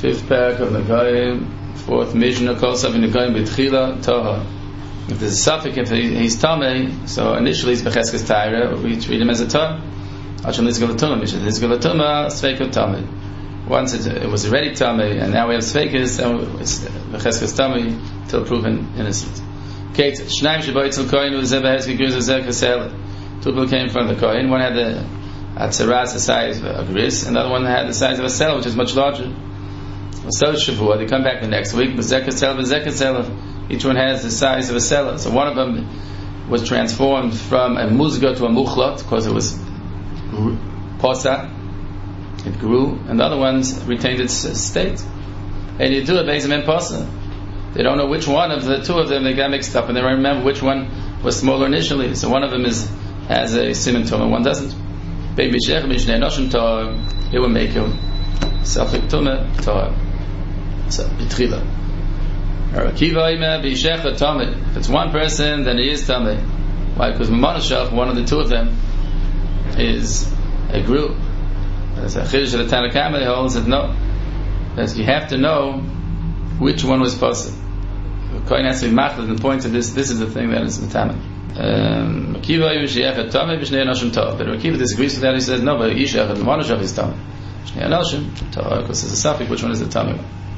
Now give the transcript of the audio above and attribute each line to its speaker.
Speaker 1: Fifth parak of Nagayim, fourth Mishnah, Kol Sav Nagayim B'Tchila Toha. If there's a suffix, if he's Tamei, so initially he's Becheskes Taira, we treat him as a Tam. Acham Lizgal Tumah, Mishnah Lizgal Tumah, Sveikot Tamei. Once it was already Tamei, and now we have Sveikis, and it's Becheskes Tamei till proven innocent. Kate, Shnaim Sheboitzel Kohen, Uzeh Beheski Gris, Uzeh Kasel. Two people came from the Kohen. One had the Atzeras, the size of a gris, and the other one had the size of a cell, which is much larger. So Shavua, they come back the next week, each one has the size of a cell. So one of them was transformed from a muzga to a muchlot, because it was posa, it grew, and the other ones retained its state. And you do it based on posa. They don't know which one of the two of them, they got mixed up, and they don't remember which one was smaller initially. So one of them has a siman tumah, one doesn't. It will make him Safik Tumah Torah. So, B'Tchila. If it's one person, then he is Tameh. Why? Because Mamanashach, one of the two of them, is a group. As a Chiddush of the Tanna Kamma, he holds that no. That you have to know which one was possible. The Kohen has to be machled and point to this. This is the thing that is Matameh. Akiva but Akiva disagrees with that. He says no, but Yishach and Mamanashach is Tameh. Because there's a suffix, which one is the Tameh?